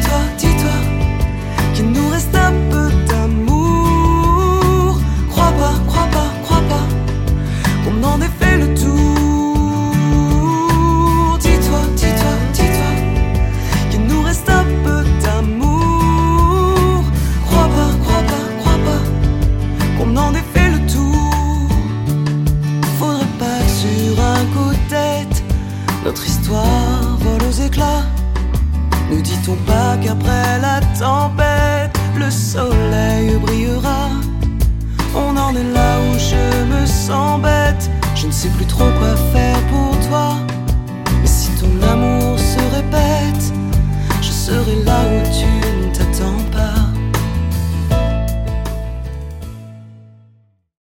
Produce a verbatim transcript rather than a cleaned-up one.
dis-toi, dis-toi qu'il nous reste un peu d'amour. Crois pas, crois pas, crois pas qu'on en ait fait le tour. Dis-toi, dis-toi, dis-toi qu'il nous reste un peu d'amour. Crois pas, crois pas, crois pas qu'on en ait fait le tour. Faudrait pas que sur un coup de tête notre histoire vole aux éclats. Ne dit-on pas qu'après la tempête le soleil brillera? On en est là où je me sens bête. Je ne sais plus trop quoi faire pour toi. Mais si ton amour se répète, je serai là où